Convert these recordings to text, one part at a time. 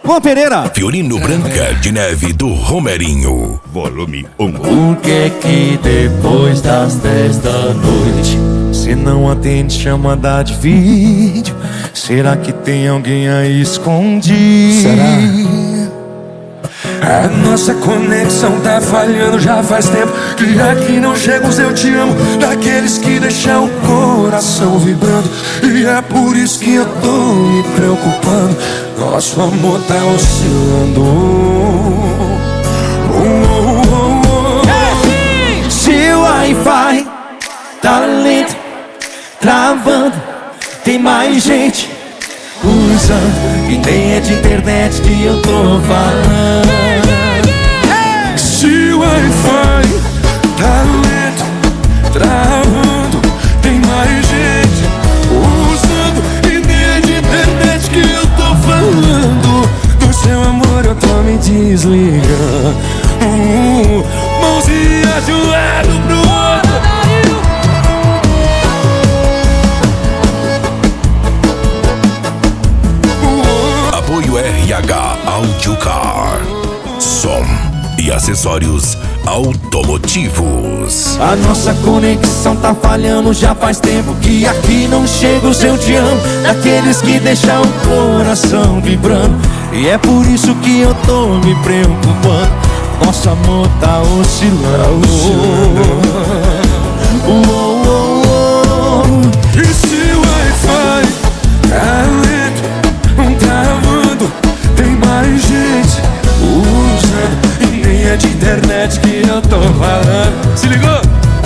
Luan Pereira. Fiorino Branca de Neve do Romerinho. Volume 1. Por que depois das 10 da noite cê não atende chamada de vídeo? Será que tem alguém aí escondido? Será? A nossa conexão tá falhando já faz tempo, que aqui não chega os eu te amo daqueles que deixam o coração vibrando. E é por isso que eu tô me preocupando. Nosso amor tá oscilando. Seu Wi-Fi tá lento, travando, tem mais gente usando, e nem é de internet que eu tô falando. Se o Wi-Fi tá lento, travando, tem mais gente usando, e nem é de internet que eu tô falando. Do seu amor eu tô me desligando. Mãozinha de um lado pro outro. Apoio RH Audiocar. Som e acessórios automotivos. A nossa conexão tá falhando já faz tempo, que aqui não chega o seu te amo daqueles que deixam o coração vibrando. E é por isso que eu tô me preocupando. Nosso amor tá oscilando. E se o Wi-Fi tá lento, travando, tem mais gente usando, e nem é de internet que eu tô falando. Se ligou?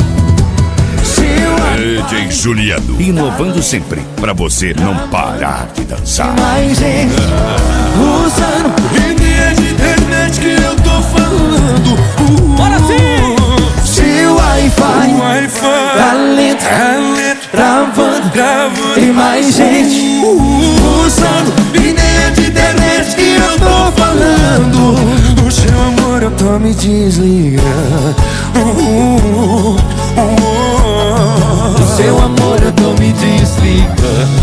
DJ Juliano, inovando sempre pra você não parar de dançar. Mais gente usando, E nem é de internet que eu tô falando. bora sim! Seu Wi-Fi tá lento, travando, tem mais gente usando, e nem é de internet que eu tô falando. Do seu amor eu tô me desligando. Do seu amor eu tô me desligando.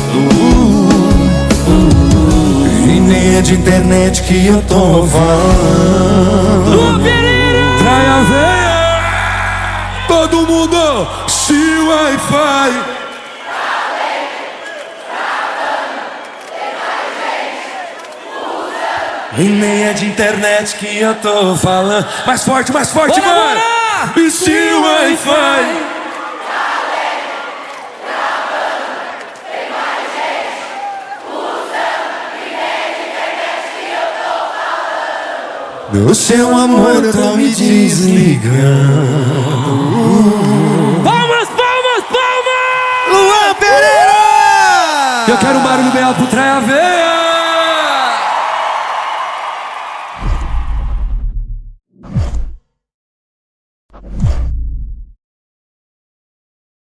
E nem é de internet que eu tô falando. Luan Pereira! Trai a veia! Todo mundo! Se o Wi-Fi e nem é de internet que eu tô falando. Mais forte, Bora, mano! bora! E se o Wi-Fi do seu amor eu tô me desligando. Palmas, palmas, palmas! Luan Pereira! Eu quero um barulho bem alto pro Trai a veia.